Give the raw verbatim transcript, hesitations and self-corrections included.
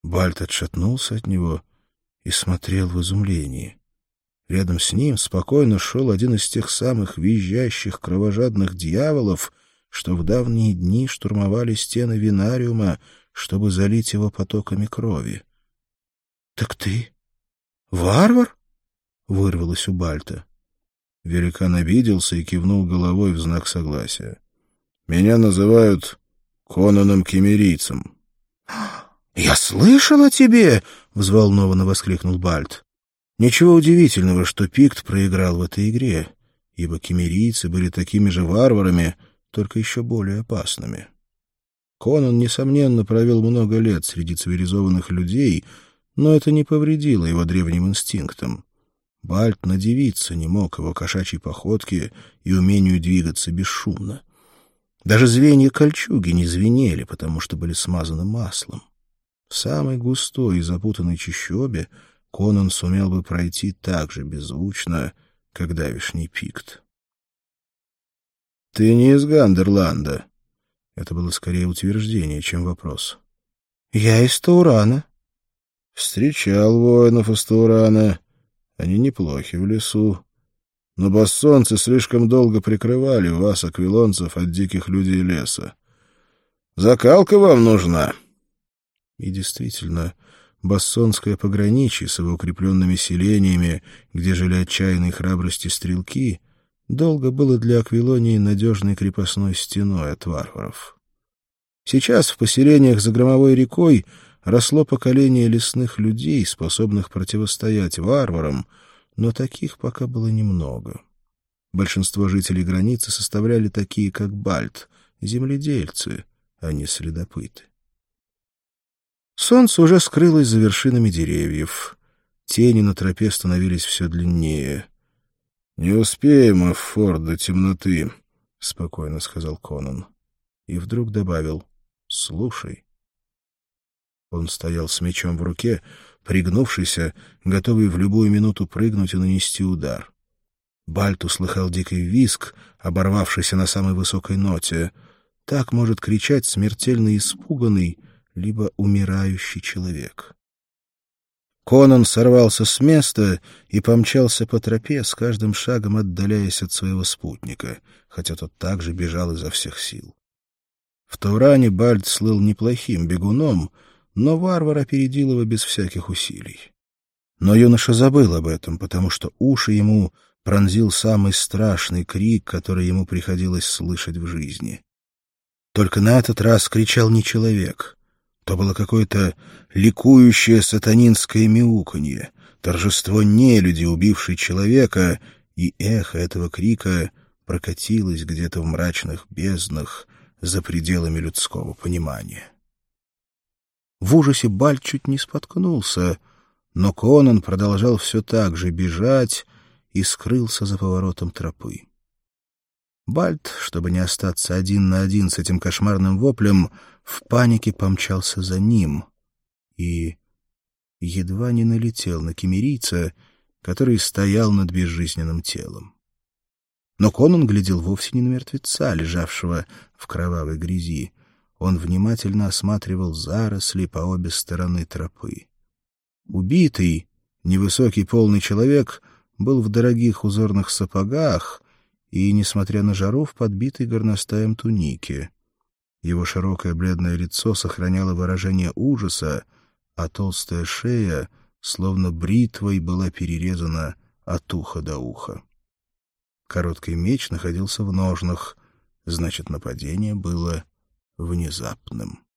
Бальт отшатнулся от него и смотрел в изумлении. Рядом с ним спокойно шел один из тех самых визжащих кровожадных дьяволов, что в давние дни штурмовали стены Винариума, чтобы залить его потоками крови. — Так ты варвар? — вырвалось у Бальта. Великан обиделся и кивнул головой в знак согласия. — Меня называют Конаном Киммерийцем. — Я слышал о тебе! — взволнованно воскликнул Бальт. Ничего удивительного, что Пикт проиграл в этой игре, ибо киммерийцы были такими же варварами, только еще более опасными. Конан, несомненно, провел много лет среди цивилизованных людей, но это не повредило его древним инстинктам. Бальт надивиться не мог его кошачьей походке и умению двигаться бесшумно. Даже звенья кольчуги не звенели, потому что были смазаны маслом. В самой густой и запутанной чащобе Конан сумел бы пройти так же беззвучно, как давешний Пикт. — Ты не из Гандерланда. Это было скорее утверждение, чем вопрос. — Я из Таурана. — Встречал воинов из Таурана. Они неплохи в лесу. Но бассонцы слишком долго прикрывали вас, аквилонцев, от диких людей леса. Закалка вам нужна. И действительно, бассонское пограничье с его укрепленными селениями, где жили отчаянные храбрости стрелки, долго было для Аквилонии надежной крепостной стеной от варваров. Сейчас в поселениях за Громовой рекой росло поколение лесных людей, способных противостоять варварам, но таких пока было немного. Большинство жителей границы составляли такие, как Бальт, земледельцы, а не следопыты. Солнце уже скрылось за вершинами деревьев. Тени на тропе становились все длиннее. — Не успеем мы в форт до темноты, — спокойно сказал Конан. И вдруг добавил: — Слушай. Он стоял с мечом в руке, пригнувшийся, готовый в любую минуту прыгнуть и нанести удар. Бальт услыхал дикий визг, оборвавшийся на самой высокой ноте. Так может кричать смертельно испуганный, либо умирающий человек. Конан сорвался с места и помчался по тропе, с каждым шагом отдаляясь от своего спутника, хотя тот также бежал изо всех сил. В Тауране Бальт слыл неплохим бегуном, но варвар опередил его без всяких усилий. Но юноша забыл об этом, потому что уши ему пронзил самый страшный крик, который ему приходилось слышать в жизни. Только на этот раз кричал не человек. То было какое-то ликующее сатанинское мяуканье, торжество нелюди, убившей человека, и эхо этого крика прокатилось где-то в мрачных безднах за пределами людского понимания. В ужасе Бальт чуть не споткнулся, но Конан продолжал все так же бежать и скрылся за поворотом тропы. Бальт, чтобы не остаться один на один с этим кошмарным воплем, в панике помчался за ним и едва не налетел на киммерийца, который стоял над безжизненным телом. Но Конан глядел вовсе не на мертвеца, лежавшего в кровавой грязи. Он внимательно осматривал заросли по обе стороны тропы. Убитый, невысокий полный человек был в дорогих узорных сапогах и, несмотря на жару, в подбитой горностаем тунике. Его широкое бледное лицо сохраняло выражение ужаса, а толстая шея, словно бритвой, была перерезана от уха до уха. Короткий меч находился в ножнах, значит, нападение было внезапным.